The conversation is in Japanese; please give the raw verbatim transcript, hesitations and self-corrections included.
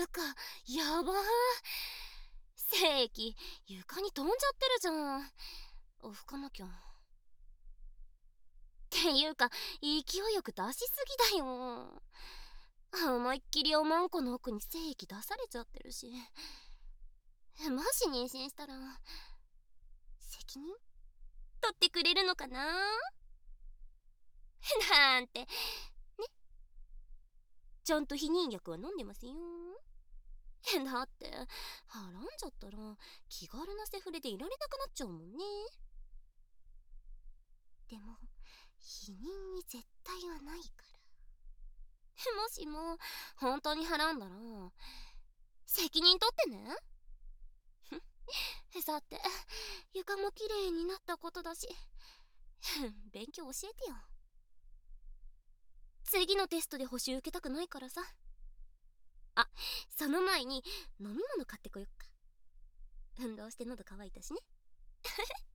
か、やばー。正規、床に飛んじゃってるじゃん。拭かなきゃ。っていうか、勢いよく出しすぎだよ。思いっきりおまんこの奥に精液出されちゃってるし。もし妊娠したら、責任取ってくれるのかななんて、ね。ちゃんと避妊薬は飲んでますよ。だって、はらんじゃったら、気軽なセフレでいられなくなっちゃうもんね。でも、避妊に絶対はないから。もしも、本当にはらんだら、責任取ってね。さて、床もきれいになったことだし、勉強教えてよ。次のテストで補習受けたくないからさ。あ、その前に飲み物買ってこよっか。運動して喉乾いたしね。